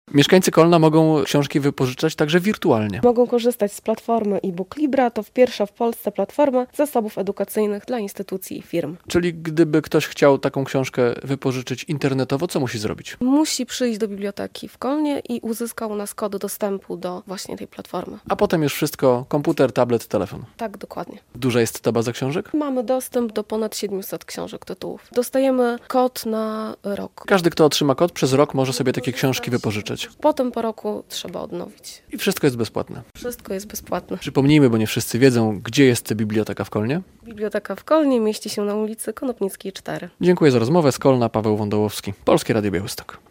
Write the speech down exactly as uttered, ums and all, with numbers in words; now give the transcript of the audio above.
Mieszkańcy Kolna mogą książki wypożyczać także wirtualnie. Mogą korzystać z platformy e-Book Libra, to pierwsza w Polsce platforma zasobów edukacyjnych dla instytucji i firm. Czyli gdyby ktoś chciał taką książkę wypożyczyć internetowo, co musi zrobić? Musi przyjść do biblioteki w Kolnie i uzyska u nas kod dostępu do właśnie tej platformy. A potem już wszystko, komputer, tablet, telefon. Tak, dokładnie. Duża jest ta baza książek? Mamy dostęp do ponad siedmiuset książek, tytułów. Dostajemy kod na rok. Każdy, kto otrzyma kod, przez rok może sobie takie książki wypożyczyć. Potem po roku trzeba odnowić. I wszystko jest bezpłatne. Wszystko jest bezpłatne. Przypomnijmy, bo nie wszyscy wiedzą, gdzie jest biblioteka w Kolnie. Biblioteka w Kolnie mieści się na ulicy Konopnickiej cztery. Dziękuję za rozmowę. Z Kolna Paweł Wądołowski, Polskie Radio Białystok.